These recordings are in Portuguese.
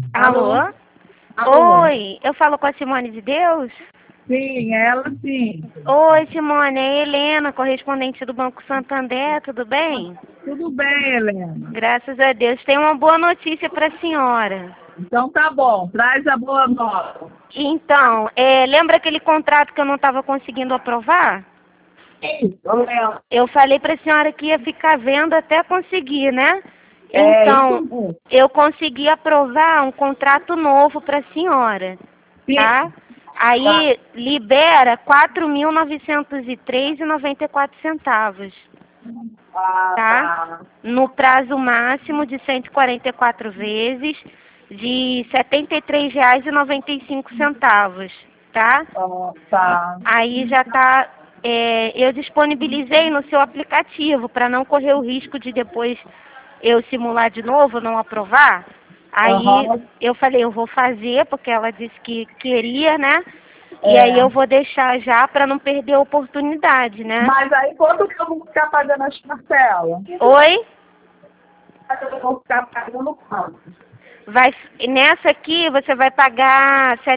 Alô? Alô? Alô? Oi, eu falo com a Simone de Deus? Sim, ela sim. Oi, Simone, é a Helena, correspondente do Banco Santander, tudo bem? Tudo bem, Helena. Graças a Deus. Tem uma boa notícia para a senhora. Então tá bom, traz a boa nova. Então, lembra aquele contrato que eu não estava conseguindo aprovar? Sim, eu lembro. Eu falei para a senhora que ia ficar vendo até conseguir, né? É, isso Então, mesmo. eu consegui aprovar um contrato novo para a senhora, tá? Sim, tá. Aí libera 4.903,94 centavos, Ah, tá? tá. No prazo máximo de 144 vezes, de R$ 73,95, tá? Ah, tá. Aí já tá, eu disponibilizei no seu aplicativo para não correr o risco de depois eu simular de novo, não aprovar. Aí Aham. eu falei, eu vou fazer, porque ela disse que queria, né? E aí eu É. vou deixar já para não perder a oportunidade, né? Mas aí quanto que eu vou ficar pagando as parcelas? Oi? Eu vou ficar pagando quanto? Nessa aqui você vai pagar R$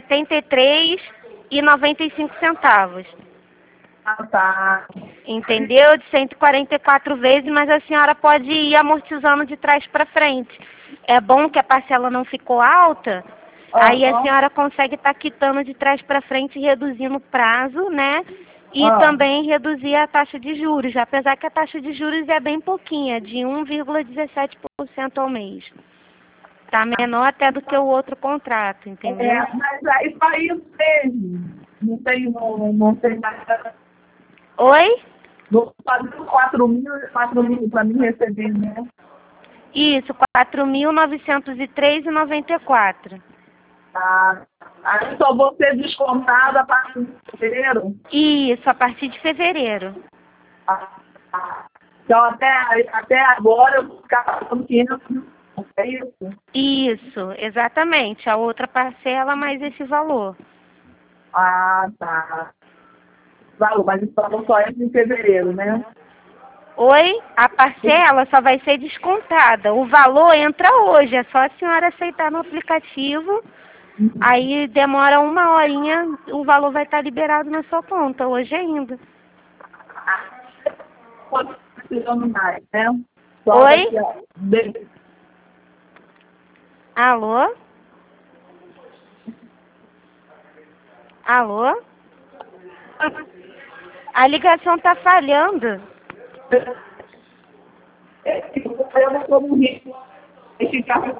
73,95. Ah, tá. Entendeu? De 144 vezes, mas a senhora pode ir amortizando de trás para frente. É bom que a parcela não ficou alta, aí a Aham. senhora consegue estar quitando de trás para frente, reduzindo o prazo, né? E Ah, também reduzir a taxa de juros, apesar que a taxa de juros é bem pouquinha, de 1,17% ao mês. Tá menor até do que o outro contrato, entendeu? mas aí só isso mesmo. Não tem nada. Oi? Vou fazer 4.000 para mim receber, né? Isso, 4.903,94. Ah, aí só vou ser descontada a partir de fevereiro. Isso, a partir de fevereiro. Ah, então até agora eu vou ficar pagando 500, é isso? Isso, exatamente. A outra parcela mais esse valor. Ah, tá. Valor, mas isso falou só entra em fevereiro, né? Oi? A parcela só vai ser descontada. O valor entra hoje. É só a senhora aceitar no aplicativo. Aí demora uma horinha, o valor vai estar liberado na sua conta, hoje ainda. Pode precisando mais, né? Só Oi? daqui a... Alô? Alô? A ligação tá falhando. Eu não como rico. Esse carro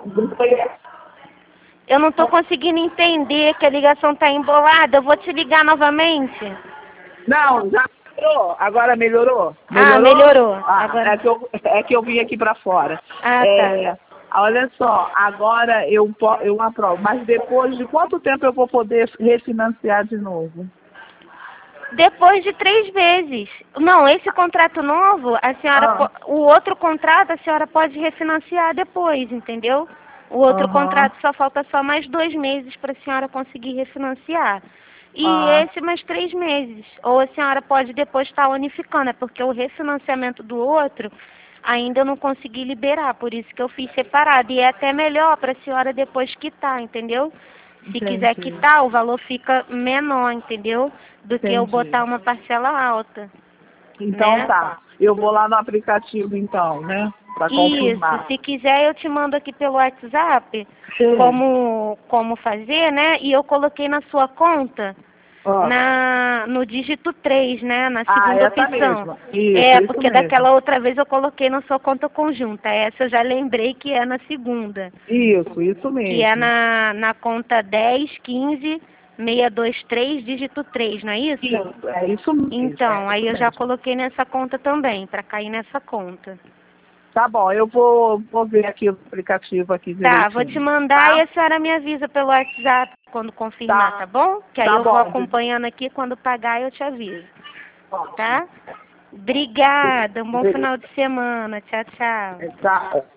Eu não tô conseguindo entender que a ligação tá embolada. Eu vou te ligar novamente. Não, já melhorou. Agora melhorou? Ah, Melhorou? melhorou. Ah, Agora. é que eu vim aqui para fora. Ah, tá. É, olha só, agora eu aprovo. Mas depois de quanto tempo eu vou poder refinanciar de novo? Depois de 3 vezes. Não, esse contrato novo, a senhora, Ah, o outro contrato a senhora pode refinanciar depois, entendeu? O outro aham. contrato só falta só mais 2 meses para a senhora conseguir refinanciar. E Ah, esse mais 3 meses. Ou a senhora pode depois estar unificando, é porque o refinanciamento do outro ainda eu não consegui liberar, por isso que eu fiz separado. E é até melhor para a senhora depois quitar, entendeu? Se quiser entendi. quitar, o valor fica menor, entendeu? Do que eu Entendi. botar uma parcela alta, Então né? tá. Eu vou lá no aplicativo então, né? Para Isso, confirmar. se quiser eu te mando aqui pelo WhatsApp Sim. como fazer, né? E eu coloquei na sua conta Ó. no dígito 3, né? Na Ah, segunda essa opção. mesma. Isso, É, isso porque mesmo. daquela outra vez eu coloquei na sua conta conjunta. Essa eu já lembrei que é na segunda. Isso Que é mesmo. na conta 10, 15, 623, dígito 3, não é isso? Isso mesmo. É Então, aí isso eu já mesmo. coloquei nessa conta também, para cair nessa conta. Tá bom, eu vou ver aqui o aplicativo aqui Tá, vou te direitinho. mandar e Tá? a senhora me avisa pelo WhatsApp quando confirmar, tá Tá. bom? Que aí Tá eu vou bom. acompanhando aqui, quando pagar eu te aviso, Ótimo. tá? Obrigada, um bom final de semana. Tchau, tchau. Tá.